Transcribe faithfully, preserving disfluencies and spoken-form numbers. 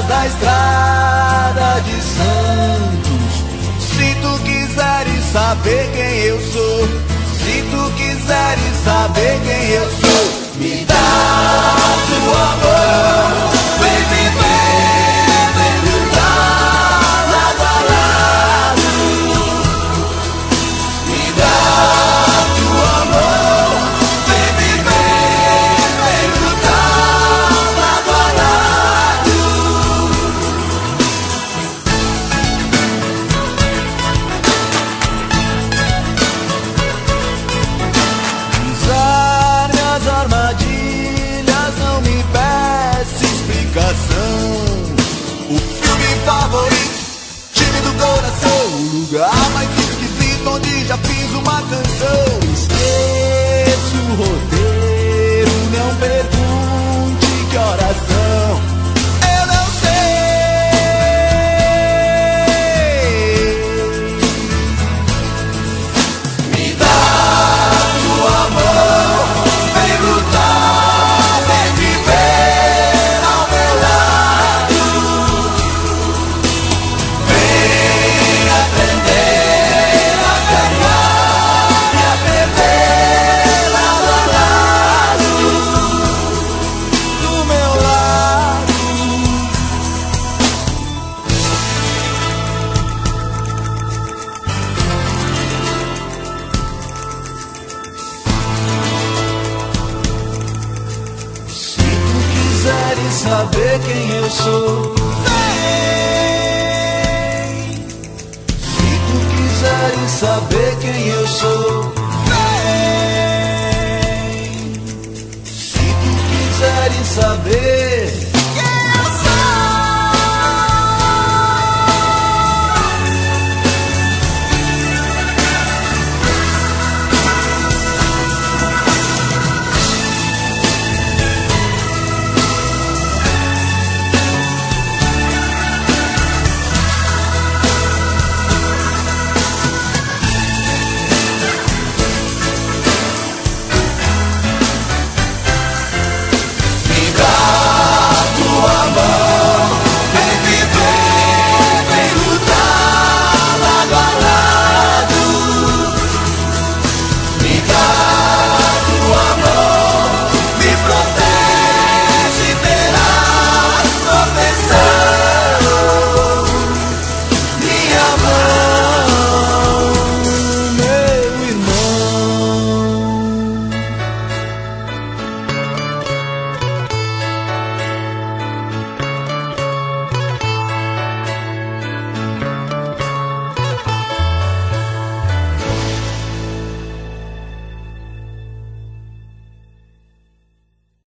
da estrada de Santos. Se tu quiseres saber quem eu sou, se tu quiseres saber quem eu sou, me dá tua mão, vem viver, vem lutar lado a lado. Me dá tua mão, vem viver, vem lutar lado a lado. Usar minhas armadilhas não me peça explicação. O filme favorito, time do coração, o lugar mais esquisito onde já fiz uma canção. Esqueço o roteiro, não pergunte que horas são. Eu não sei. Me dá tua mão, vem lutar, vem viver ao meu lado. Vem aprender a ganhar e a perder lado a lado, do meu lado. Se tu quiseres saber quem eu sou, vem. Se tu quiseres saber quem eu sou, vem. Se tu quiseres saber